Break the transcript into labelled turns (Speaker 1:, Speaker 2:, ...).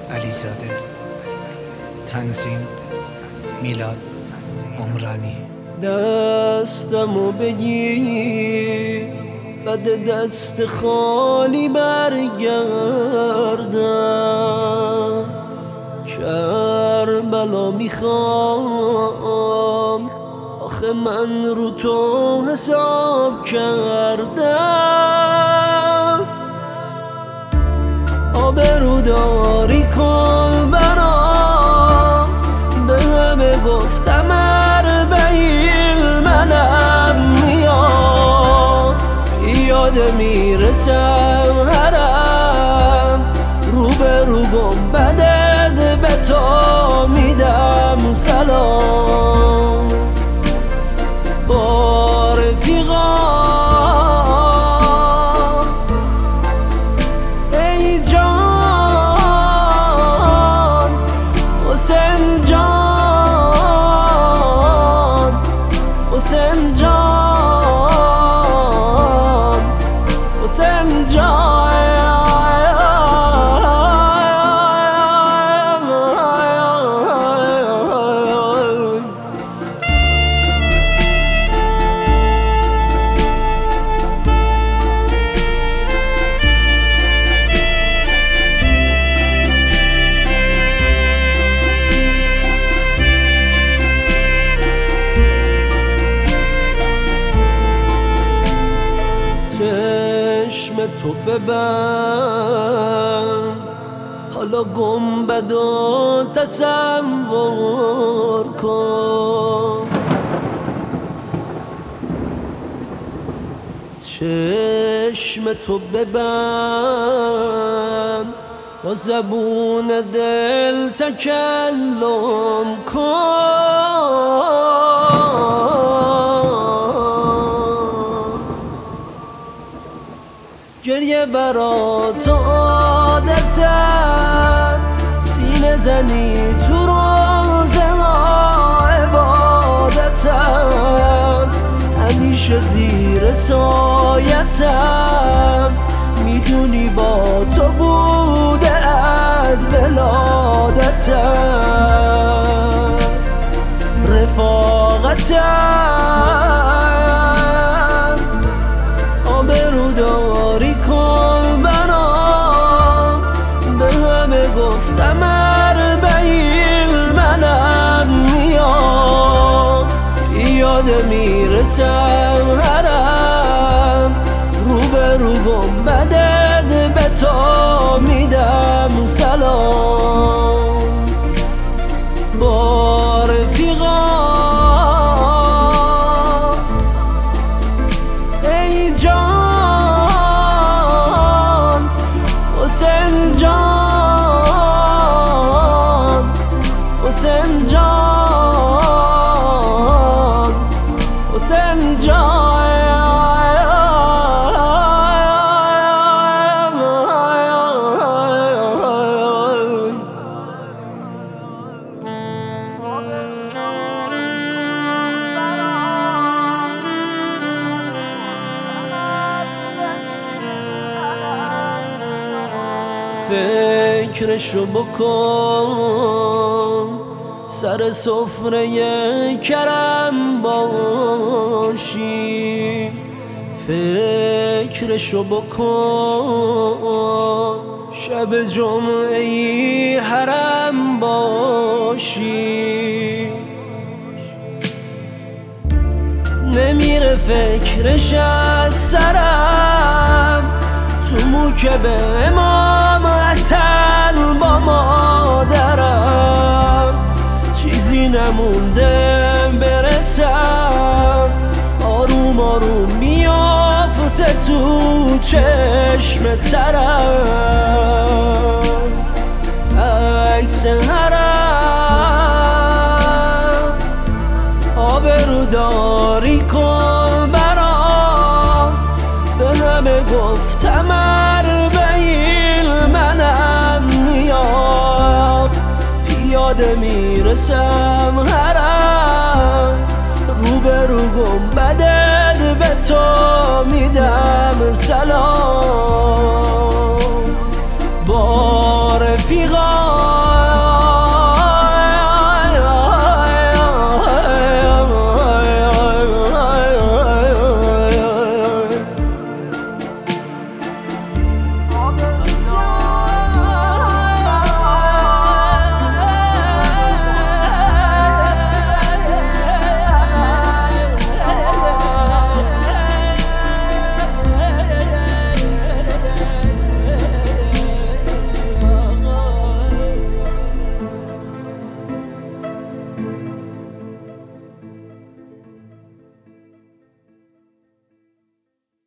Speaker 1: علیزاده. تنظیم میلاد عمرانی.
Speaker 2: دستمو بگیر بعد دست خالی برگردم، کربلا میخوام، آخه من رو تو حساب کردم. آبرو داری کن برام، به همه گفتم اربعین منم میام، یاد میرسم هرم رو به رو گنبدت به تو میدم سلام. با رفیقا ای جان حسین جان، حسین جان، حسین جان. چشم تو ببند حالا گنبد و تصور کن، چشم تو ببند با زبون دل تکلم کن. گریه برا تو عادتم، سینه زنی تو روزه ها عبادتم، همیشه زیر سایتم، میدونی با تو بوده از ولادتم رفاقتم. آبرو داری کن برام، به همه گفتم اربعین منم میام، یاد میرسم هرم رو به رو گنبدت به تو میدم سلام. با رفیقا ای جان حسین جان، حسین جان، حسین جان. فکرشو بکن سر سفره کرم باشی، فکرشو بکن شب جمعه حرم باشی. نمیره فکرش از سرم تو موکب امام حسن با مادرم، چیزی نمونده برسم، آروم آروم میافته تو چشم ترم، عکس هرم. آبرو داری کن برام، به همه گفتم اربعین منم میام، پیاده میرسم